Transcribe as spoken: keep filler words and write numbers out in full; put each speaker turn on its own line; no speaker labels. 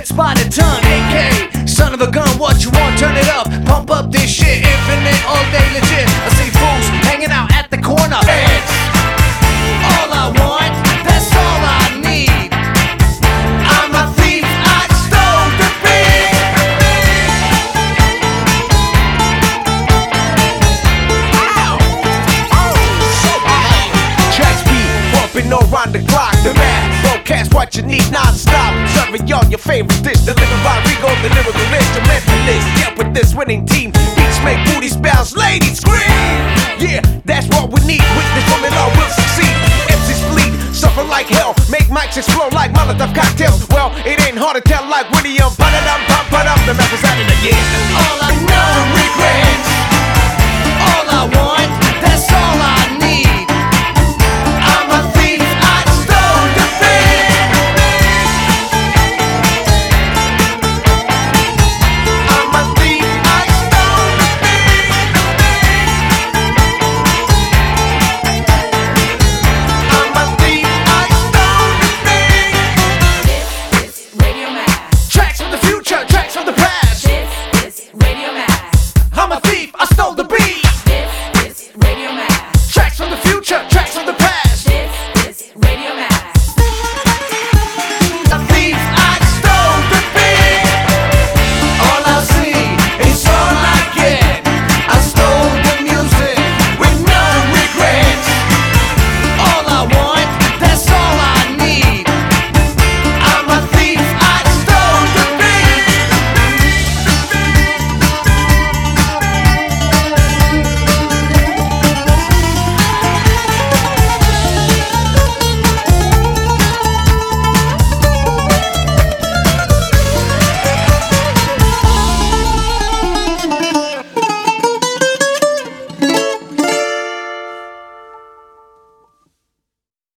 spotted ton, A K son of a gun, what you want, turn it up. Pump up this shit, infinite, all day legit. I see fools hanging out at the corner. It's all I want, that's all I need. I'm a thief, I stole the beat.
Tracks beat, bumping all around the clock. The math, broadcast what you need non-stop. Serving y'all your favorite dish, delivered by Rigo, the lyrical instrumentalist. Yeah, with this winning team, beats make booty bounce, ladies scream. Yeah, that's what we need. With this formula, we'll succeed. M Cs bleed, suffer like hell, make mics explode like Molotov cocktails. Well, it ain't hard to tell, like William. Put it up, pump it up, the map is out of the yeah.
All I